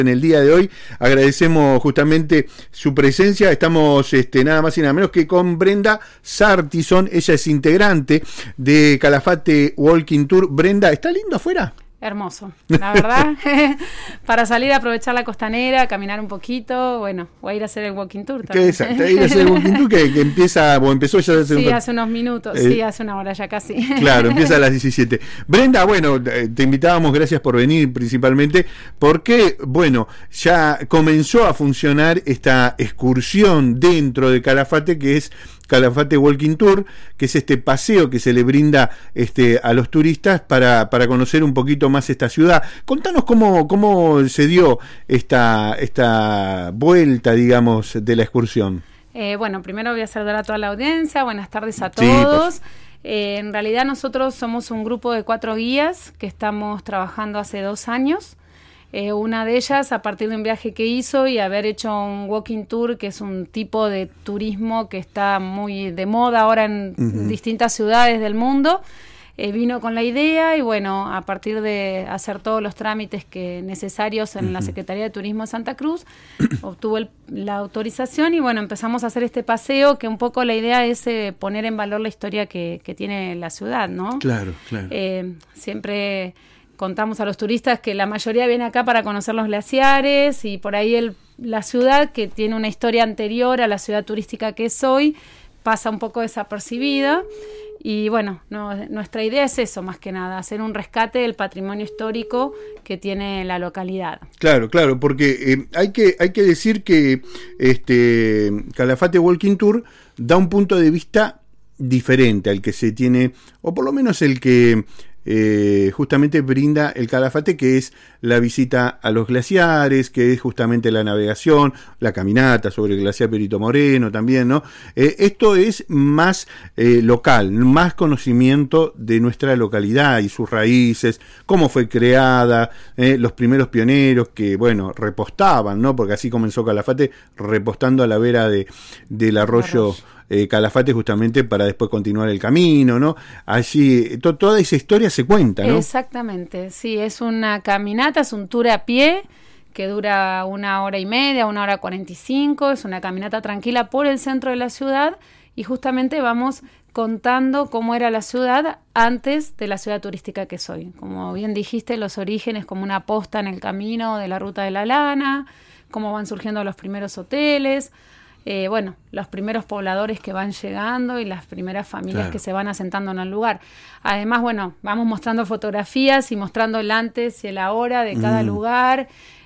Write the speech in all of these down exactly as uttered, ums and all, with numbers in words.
En el día de hoy agradecemos justamente su presencia. Estamos este, nada más y nada menos que con Brenda Sartison. Ella es integrante de Calafate Walking Tour. Brenda, ¿está lindo afuera? Hermoso, la verdad, para salir a aprovechar la costanera, caminar un poquito, bueno, voy a ir a hacer el walking tour también. ¿Qué es? ¿Ir a hacer el walking tour que, que empieza, o empezó ya hace Sí, un... hace unos minutos, eh, sí, hace una hora ya casi. Claro, empieza a las diecisiete. Brenda, bueno, te invitábamos, gracias por venir principalmente, porque, bueno, ya comenzó a funcionar esta excursión dentro de Calafate, que es Calafate Walking Tour, que es este paseo que se le brinda este, a los turistas para, para conocer un poquito más esta ciudad. Contanos cómo, cómo se dio esta, esta vuelta, digamos, de la excursión. Eh, bueno, primero voy a saludar a toda la audiencia, buenas tardes a todos. Sí, eh, en realidad nosotros somos un grupo de cuatro guías que estamos trabajando hace dos años. Eh, una de ellas a partir de un viaje que hizo y haber hecho un walking tour, que es un tipo de turismo que está muy de moda ahora en uh-huh. distintas ciudades del mundo, eh, vino con la idea y bueno, a partir de hacer todos los trámites que necesarios en uh-huh. la Secretaría de Turismo de Santa Cruz, obtuvo el, la autorización y bueno, empezamos a hacer este paseo que un poco la idea es eh, poner en valor la historia que, que tiene la ciudad, ¿no? Claro, claro. Eh, siempre... Contamos a los turistas que la mayoría viene acá para conocer los glaciares y por ahí el, la ciudad, que tiene una historia anterior a la ciudad turística que es hoy, pasa un poco desapercibida. Y bueno, no, nuestra idea es eso, más que nada, hacer un rescate del patrimonio histórico que tiene la localidad. Claro, claro, porque eh, hay que hay que decir que este Calafate Walking Tour da un punto de vista diferente al que se tiene, o por lo menos el que... Eh, justamente brinda el Calafate, que es la visita a los glaciares, que es justamente la navegación, la caminata sobre el glaciar Perito Moreno también, ¿no? Eh, esto es más eh, local, más conocimiento de nuestra localidad y sus raíces, cómo fue creada, eh, los primeros pioneros que, bueno, repostaban, ¿no? Porque así comenzó Calafate, repostando a la vera de, del arroyo, arroyo. Eh, Calafate, justamente para después continuar el camino, ¿no? Allí to, toda esa historia se cuenta, ¿no? Exactamente, sí, es una caminata, es un tour a pie que dura una hora y media, una hora cuarenta y cinco, es una caminata tranquila por el centro de la ciudad y justamente vamos contando cómo era la ciudad antes de la ciudad turística que es hoy. Como bien dijiste, los orígenes como una posta en el camino de la Ruta de la Lana, cómo van surgiendo los primeros hoteles. Eh, bueno, los primeros pobladores que van llegando y las primeras familias claro. que se van asentando en el lugar. Además, bueno, vamos mostrando fotografías y mostrando el antes y el ahora de cada mm. lugar.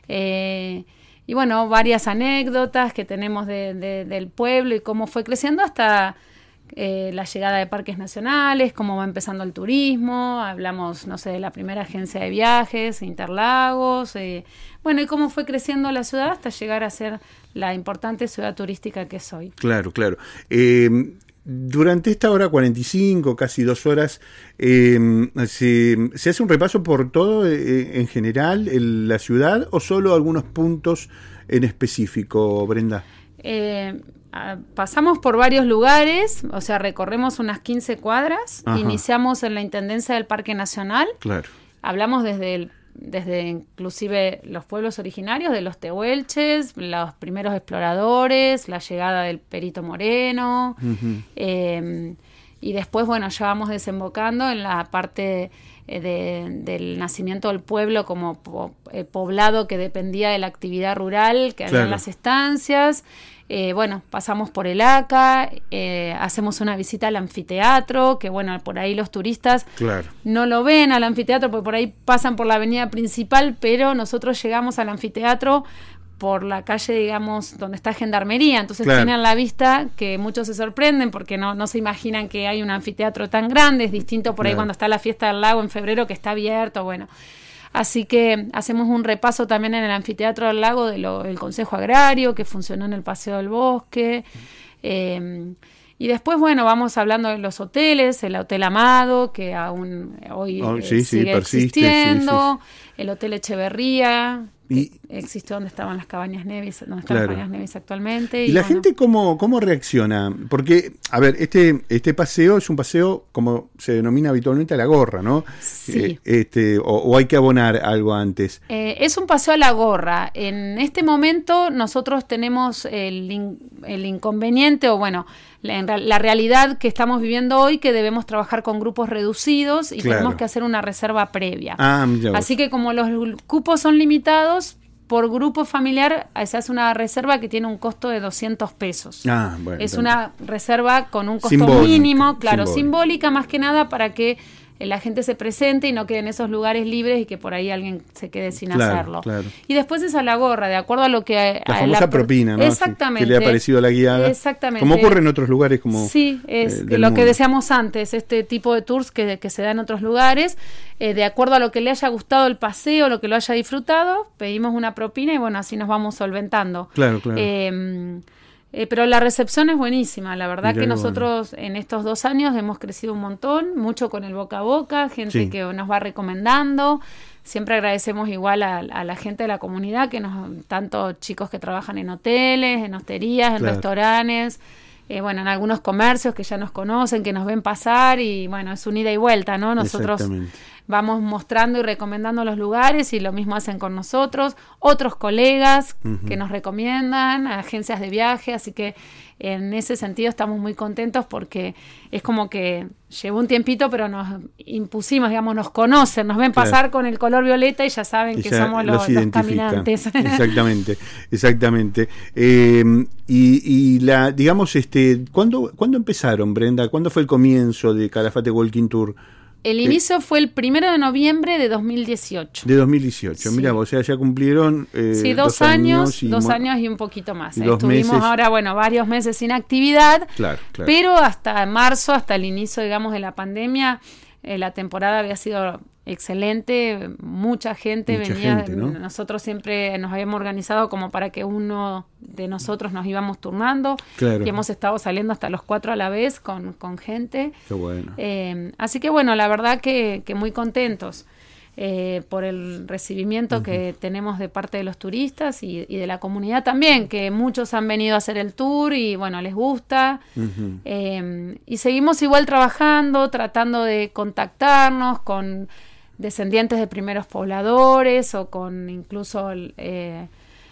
Eh, y bueno, varias anécdotas que tenemos de, de, del pueblo y cómo fue creciendo hasta eh, la llegada de parques nacionales, cómo va empezando el turismo. Hablamos, no sé, de la primera agencia de viajes, Interlagos. Eh, bueno, y cómo fue creciendo la ciudad hasta llegar a ser la importante ciudad turística que es hoy. Claro, claro. Eh, durante esta hora cuarenta y cinco, casi dos horas, eh, se, ¿se hace un repaso por todo eh, en general en la ciudad o solo algunos puntos en específico, Brenda? Eh, pasamos por varios lugares, o sea, recorremos unas quince cuadras, Ajá. iniciamos en la Intendencia del Parque Nacional, claro. hablamos desde el desde inclusive los pueblos originarios de los tehuelches, los primeros exploradores, la llegada del Perito Moreno, uh-huh. eh, y después, bueno, ya vamos desembocando en la parte eh, de, del nacimiento del pueblo como po, eh, poblado que dependía de la actividad rural que había claro. en las estancias. Eh, bueno, pasamos por el A C A, eh, hacemos una visita al anfiteatro, que bueno, por ahí los turistas claro. no lo ven al anfiteatro porque por ahí pasan por la avenida principal, pero nosotros llegamos al anfiteatro por la calle, digamos, donde está Gendarmería, entonces claro. tienen la vista que muchos se sorprenden porque no, no se imaginan que hay un anfiteatro tan grande, es distinto por ahí claro. cuando está la fiesta del lago en febrero que está abierto, bueno... Así que hacemos un repaso también en el Anfiteatro del Lago del de Consejo Agrario, que funcionó en el Paseo del Bosque. Eh, y después, bueno, vamos hablando de los hoteles, el Hotel Amado, que aún hoy oh, eh, sí, sigue sí, persiste, existiendo, sí, sí. el Hotel Echeverría. Y, existe donde estaban las cabañas Nevis, donde están Claro. las cabañas Nevis actualmente. ¿Y Y, la bueno, gente cómo, cómo reacciona? Porque, a ver, este, este paseo es un paseo, como se denomina habitualmente, a la gorra, ¿no? Sí. Eh, este, o, o hay que abonar algo antes. Eh, es un paseo a la gorra. En este momento nosotros tenemos el, in- el inconveniente, o bueno, la, en real- la realidad que estamos viviendo hoy, que debemos trabajar con grupos reducidos y Claro. tenemos que hacer una reserva previa. Ah, ya vos. Así que como los cupos son limitados, por grupo familiar se hace una reserva que tiene un costo de doscientos pesos. Ah, bueno, es entonces. una reserva con un costo Simbólica, mínimo, claro, simbólica. simbólica más que nada para que eh, la gente se presente y no quede en esos lugares libres y que por ahí alguien se quede sin Claro, hacerlo. claro. Y después es a la gorra, de acuerdo a lo que... La a famosa propina, ¿no? Exactamente. Que le ha parecido a la guiada. Exactamente. Como ocurre en otros lugares como... Sí, es eh, del lo mundo. que decíamos antes, este tipo de tours que, que se da en otros lugares, eh, de acuerdo a lo que le haya gustado el paseo, lo que lo haya disfrutado, pedimos una propina y bueno, así nos vamos solventando. Claro, claro. Eh, eh, pero la recepción es buenísima, la verdad Mirá que qué nosotros en estos dos años hemos crecido un montón, mucho con el boca a boca, gente Sí. que nos va recomendando. Siempre agradecemos igual a, a la gente de la comunidad, que nos, tanto chicos que trabajan en hoteles, en hosterías, en Claro. restaurantes, eh, bueno, en algunos comercios que ya nos conocen, que nos ven pasar y bueno, es un ida y vuelta, ¿no? Nosotros Exactamente. vamos mostrando y recomendando los lugares y lo mismo hacen con nosotros, otros colegas Ujú. que nos recomiendan, agencias de viaje, así que en ese sentido estamos muy contentos porque es como que llevó un tiempito, pero nos impusimos, digamos, nos conocen, nos ven Claro. pasar con el color violeta y ya saben Y que ya somos los, los identifican. caminantes. Exactamente, exactamente. Eh, y, y la, digamos, este, ¿cuándo, ¿cuándo empezaron, Brenda? ¿Cuándo fue el comienzo de Calafate Walking Tour? El inicio fue el primero de noviembre de dos mil dieciocho. De dos mil dieciocho. Sí. Mira, o sea, ya cumplieron eh, Sí, dos, años, y dos mo- años y un poquito más. y dos Estuvimos meses. ahora, bueno, varios meses sin actividad, Claro, claro. pero hasta marzo, hasta el inicio, digamos, de la pandemia, eh, la temporada había sido excelente, mucha gente Mucha venía, gente, ¿no? nosotros siempre nos habíamos organizado como para que uno de nosotros nos íbamos turnando, Claro. y hemos estado saliendo hasta los cuatro a la vez con, con gente. Qué bueno. Eh, así que bueno, la verdad que, que muy contentos eh, por el recibimiento uh-huh. que tenemos de parte de los turistas y, y de la comunidad también, que muchos han venido a hacer el tour y bueno, les gusta. Uh-huh. Eh, y seguimos igual trabajando, tratando de contactarnos con descendientes de primeros pobladores o con incluso... Eh,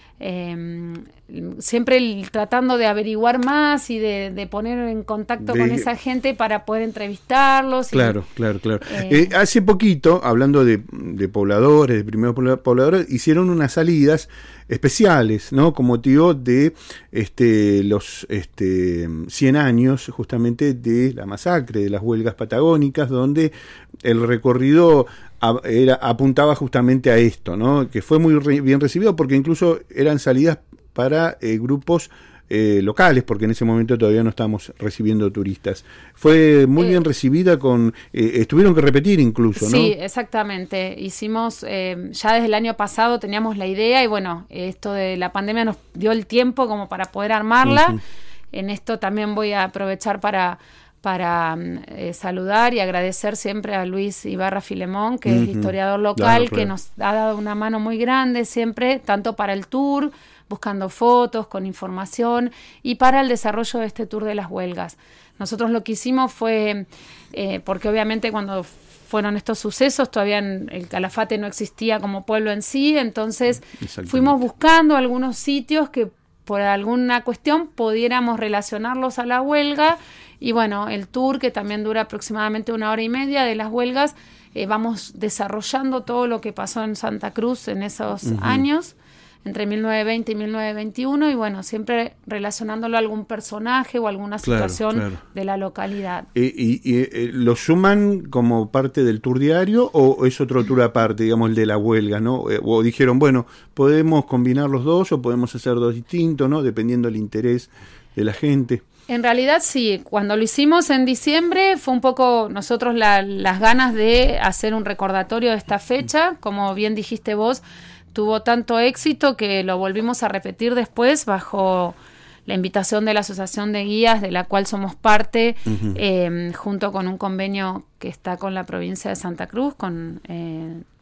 Eh, siempre el, tratando de averiguar más y de, de poner en contacto de, con esa gente para poder entrevistarlos. Claro, y, claro, claro. Eh, eh, hace poquito, hablando de, de pobladores, de primeros pobladores, hicieron unas salidas especiales, ¿no? Con motivo de este, los este, cien años justamente de la masacre, de las huelgas patagónicas, donde el recorrido Era, apuntaba justamente a esto, ¿no? Que fue muy re, bien recibido porque incluso eran salidas para eh, grupos eh, locales, porque en ese momento todavía no estábamos recibiendo turistas. Fue muy eh, bien recibida, con eh, tuvieron que repetir incluso, ¿no? Sí, exactamente. Hicimos, eh, ya desde el año pasado teníamos la idea y bueno, esto de la pandemia nos dio el tiempo como para poder armarla. Uh-huh. En esto también voy a aprovechar para... para eh, saludar y agradecer siempre a Luis Ibarra Filemón, que uh-huh. es historiador local, claro, claro. que nos ha dado una mano muy grande siempre, tanto para el tour, buscando fotos, con información, y para el desarrollo de este tour de las huelgas. Nosotros lo que hicimos fue, eh, porque obviamente cuando fueron estos sucesos, todavía el Calafate no existía como pueblo en sí, entonces fuimos buscando algunos sitios que por alguna cuestión pudiéramos relacionarlos a la huelga. Y bueno, el tour, que también dura aproximadamente una hora y media de las huelgas, eh, vamos desarrollando todo lo que pasó en Santa Cruz en esos uh-huh. años, entre mil novecientos veinte y mil novecientos veintiuno, y bueno, siempre relacionándolo a algún personaje o alguna claro, situación claro. de la localidad. ¿Y, y, y eh, lo suman como parte del tour diario o es otro tour aparte, digamos, el de la huelga, ¿no? Eh, o dijeron, bueno, podemos combinar los dos o podemos hacer dos distintos, ¿no? Dependiendo del interés de la gente. En realidad sí, cuando lo hicimos en diciembre fue un poco nosotros la, las ganas de hacer un recordatorio de esta fecha, como bien dijiste vos, tuvo tanto éxito que lo volvimos a repetir después bajo la invitación de la Asociación de Guías, de la cual somos parte, uh-huh. eh, junto con un convenio que está con la provincia de Santa Cruz, con eh,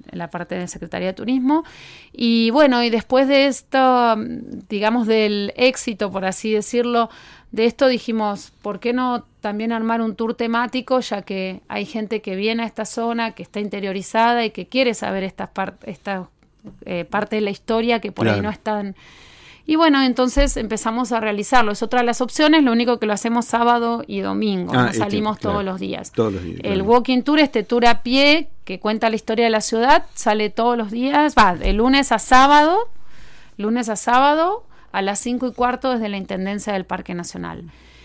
la parte de Secretaría de Turismo. Y bueno, y después de esto, digamos, del éxito, por así decirlo, de esto dijimos, ¿por qué no también armar un tour temático? Ya que hay gente que viene a esta zona, que está interiorizada y que quiere saber estas par- esta eh, parte de la historia que por claro. ahí no están. Y bueno, entonces empezamos a realizarlo. Es otra de las opciones, lo único que lo hacemos sábado y domingo, ah, no salimos este, claro, todos los días. Todos los días. El claro. walking tour, este tour a pie, que cuenta la historia de la ciudad, sale todos los días, va, de lunes a sábado, lunes a sábado, a las cinco y cuarto desde la Intendencia del Parque Nacional.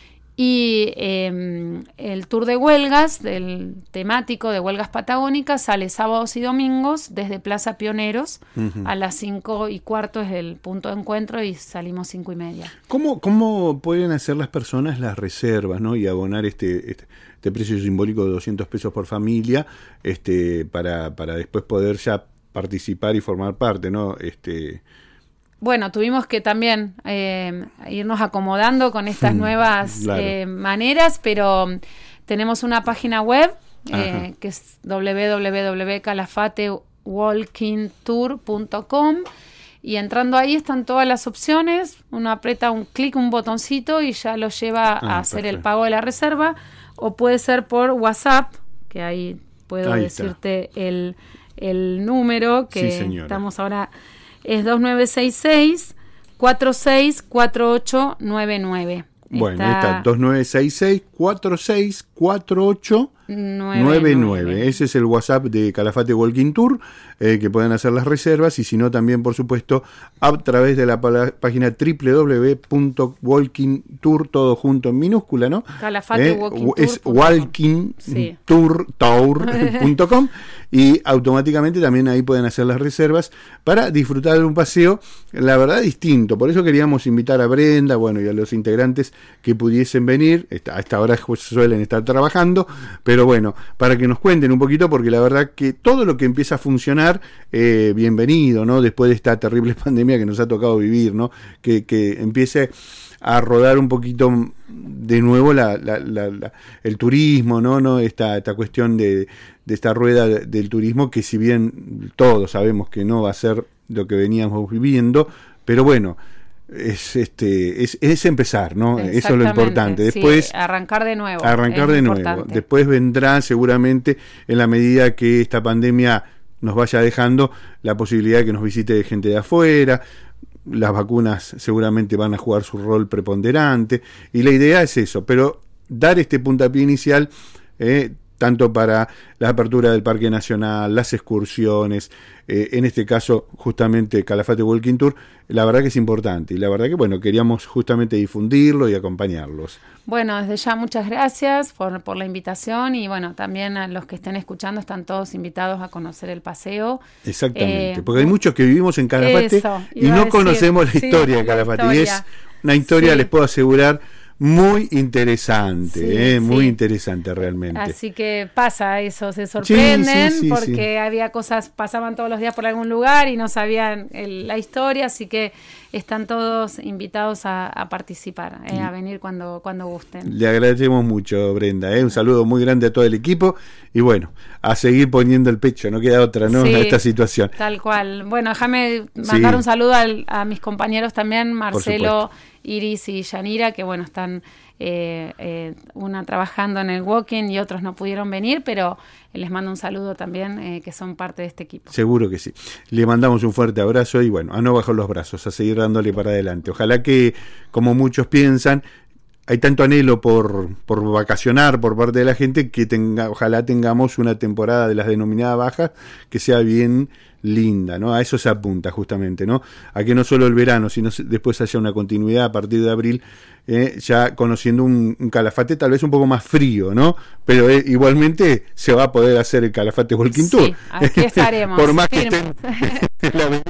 Y eh, el tour de huelgas, del temático de huelgas patagónicas, sale sábados y domingos desde Plaza Pioneros. Uh-huh. A las cinco y cuarto es el punto de encuentro y salimos cinco y media. ¿Cómo, cómo pueden hacer las personas las reservas, ¿no? Y abonar este, este, este precio simbólico de doscientos pesos por familia este, para, para después poder ya participar y formar parte, ¿no? Este... Bueno, tuvimos que también eh, irnos acomodando con estas nuevas claro. eh, maneras, pero tenemos una página web eh, que es doble u doble u doble u punto calafate walking tour punto com y entrando ahí están todas las opciones, uno aprieta un clic, un botoncito y ya lo lleva ah, a hacer perfecto. El pago de la reserva, o puede ser por WhatsApp, que ahí puedo ahí decirte el, el número que sí, estamos ahora... Es dos nueve seis seis, cuatro seis cuatro ocho nueve nueve. Bueno, está, está dos nueve seis seis, cuatro seis cuatro ocho nueve nueve. Ese es el WhatsApp de Calafate Walking Tour, eh, que pueden hacer las reservas, y si no también, por supuesto, a través de la pala- página doble u doble u doble u punto walking tour, todo junto en minúscula, ¿no? Calafate eh, Walking Tour. Es walking tour punto com y automáticamente también ahí pueden hacer las reservas para disfrutar de un paseo, la verdad, distinto. Por eso queríamos invitar a Brenda, bueno, y a los integrantes que pudiesen venir. A esta hora suelen estar trabajando, pero bueno, para que nos cuenten un poquito, porque la verdad que todo lo que empieza a funcionar, eh, bienvenido, ¿no? Después de esta terrible pandemia que nos ha tocado vivir, ¿no? Que, que empiece a rodar un poquito de nuevo la, la, la, la, el turismo, ¿no? ¿no? Esta, esta cuestión de, de esta rueda del turismo, que si bien todos sabemos que no va a ser lo que veníamos viviendo, pero bueno, es este es, es empezar, ¿no? Eso es lo importante. Después sí, arrancar de nuevo. Arrancar de nuevo. Importante. Después vendrá seguramente, en la medida que esta pandemia nos vaya dejando, la posibilidad de que nos visite gente de afuera. Las vacunas seguramente van a jugar su rol preponderante, y la idea es eso, pero dar este puntapié inicial, eh, tanto para la apertura del Parque Nacional, las excursiones, eh, en este caso justamente Calafate Walking Tour, la verdad que es importante, y la verdad que bueno, queríamos justamente difundirlo y acompañarlos. Bueno, desde ya muchas gracias por, por la invitación, y bueno, también a los que estén escuchando están todos invitados a conocer el paseo. Exactamente, eh, porque hay muchos que vivimos en Calafate eso, y no decir, conocemos la sí, historia de Calafate, historia. Y es una historia, sí. Les puedo asegurar, muy interesante, sí, eh, muy sí. interesante realmente. Así que pasa eso, se sorprenden sí, sí, sí, porque sí. había cosas, pasaban todos los días por algún lugar y no sabían el, la historia, así que están todos invitados a, a participar, eh, a venir cuando, cuando gusten. Le agradecemos mucho, Brenda, eh, un saludo muy grande a todo el equipo, y bueno, a seguir poniendo el pecho, no queda otra, ¿no? Sí, a esta situación. Tal cual. Bueno, déjame mandar sí. un saludo al, a mis compañeros también, Marcelo, Iris y Yanira, que bueno, están eh, eh, una trabajando en el walking y otros no pudieron venir, pero les mando un saludo también, eh, que son parte de este equipo. Seguro que sí. Le mandamos un fuerte abrazo y bueno, a no bajar los brazos, a seguir dándole para adelante. Ojalá que, como muchos piensan, hay tanto anhelo por, por vacacionar por parte de la gente, que tenga, ojalá tengamos una temporada de las denominadas bajas que sea bien linda, ¿no? A eso se apunta justamente, ¿no? A que no solo el verano, sino después haya una continuidad a partir de abril, eh, ya conociendo un, un Calafate tal vez un poco más frío, ¿no? Pero eh, igualmente se va a poder hacer el Calafate Walking Tour. Sí, aquí estaremos. Por más firmes. que estén la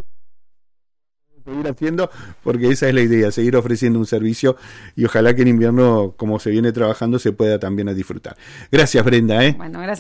seguir haciendo, porque esa es la idea, seguir ofreciendo un servicio, y ojalá que en invierno, como se viene trabajando, se pueda también a disfrutar. Gracias, Brenda, ¿eh? Bueno, gracias.